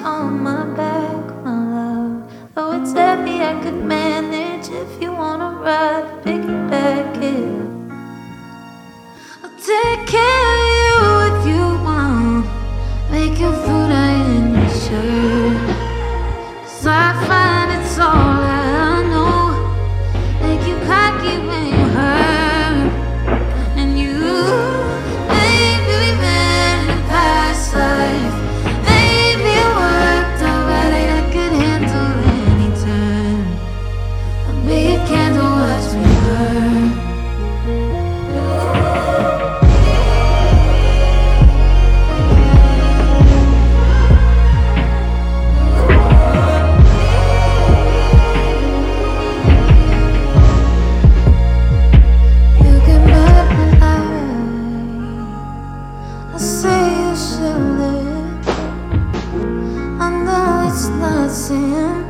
on my back, my love. Though it's heavy, I could manage. If you wanna ride, piggyback it. I'll take care of you if you want. Make your food iron your shirt. 'Cause I find it's all I know. Make you cocky when you hurt. And you, maybe we met in a past life. Maybe it worked out right, I could handle any turn. I'll be a candle, watch me burn. I say you should live. I know it's not sin.